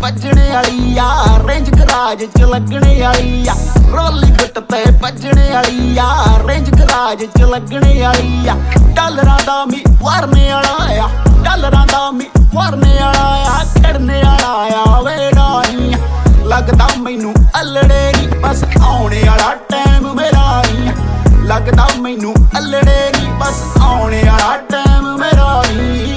ਭੱਜਣੇ ਵਾਲੀ ਆ, range garage ਚ ਲੱਗਣੇ ਵਾਲੀ ਆ, ਰੋਲੀ ਗੁੱਟ ਤੇ ਭੱਜਣੇ ਵਾਲੀ ਆ, ਰੇਂਜ ਗਰਾਜ ਚ ਲੱਗਣੇ ਵਾਲੀ ਆ, ਡਾਲਰਾਂ ਦਾ ਮੀ ਵਰਨੇ ਵਾਲਾ ਆ, ਡਾਲਰਾਂ ਦਾ ਮੀ ਵਰਨੇ ਵਾਲਾ ਆ, ਕੱਢਣੇ ਵਾਲਾ ਆ ਵੇੜਾ ਨੀ, ਲੱਗਦਾ ਮੈਨੂੰ ਅਲੜੇ ਨੀ ਬਸ ਆਉਣੇ ਵਾਲਾ ਟਾਈਮ ਮੇਰਾ ਨੀ, ਲੱਗਦਾ ਮੈਨੂੰ ਅਲੜੇ ਨੀ ਬਸ ਆਉਣੇ ਵਾਲਾ ਟਾਈਮ ਮੇਰਾ ਨੀ।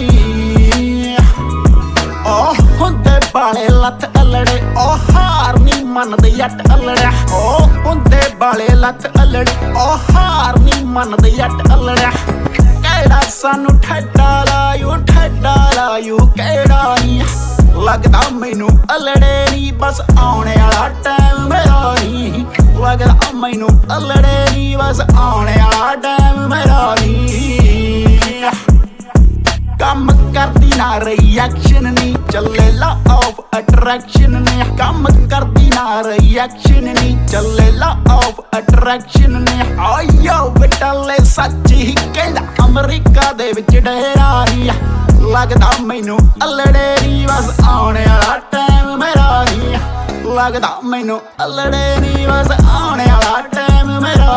ਓ ਹੁੰਦੇ ਬਾਲੇ ਲੱਤ ਅਲੜੇ, ਓ ਹਾਰ ਨੀ ਮੰਨਦੇ ਜੱਟ ਅਲੜਿਆ, ਓ ਹੁੰਦੇ ਬਾਲੇ ਲੱਤ ਅਲੜੇ, ਓ ਹਾਰ ਨੀ ਮੰਨਦੇ ਜੱਟ ਅਲੜਿਆ, ਕਿਹੜਾ ਸਾਨੂੰ ਠੱਡਾ ਲਾਇਓ ਕਿਹੜਾ ਨੀ, ਲੱਗਦਾ ਮੈਨੂੰ ਅਲੜੇ ਨੀ ਬਸ ਆਉਣੇ ਵਾਲਾ ਟਾਈਮ ਮੇਰਾ ਨੀ, ਲੱਗਦਾ ਮੈਨੂੰ ਅਲੜੇ ਨੀ ਬਸ ਆਉਣੇ ਵਾਲਾ ਟਾਈਮ ਮੇਰਾ ਨੀ। ਕੰਮ ਕਰਦੀ ਨਾ ਰਿਐਕਸ਼ਨ ਨੀ ਚੱਲੇ ਲਾ ਆਫ ਅਟਰੈਕਸ਼ਨ ਨੇ, ਕੰਮ ਕਰਦੀ ਨਾ ਰਿਐਕਸ਼ਨ ਨੀ ਚੱਲੇ ਲਾ ਆਫ ਅਟਰੈਕਸ਼ਨ ਨੇ, ਆਇਓ ਬਟਲੇ ਸੱਚ ਹੀ ਕਹਿੰਦਾ ਅਮਰੀਕਾ ਦੇ ਵਿੱਚ ਡੇਰਾ ਨੀ, ਲੱਗਦਾ ਮੈਨੂੰ ਅਲੜੇ ਨੀ ਬਸ ਆਉਣੇ ਵਾਲਾ ਟਾਈਮ ਮੇਰਾ ਨੀ, ਲੱਗਦਾ ਮੈਨੂੰ ਅਲੜੇ ਨੀ ਬਸ ਆਉਣੇ ਵਾਲਾ ਟਾਈਮ ਮੇਰਾ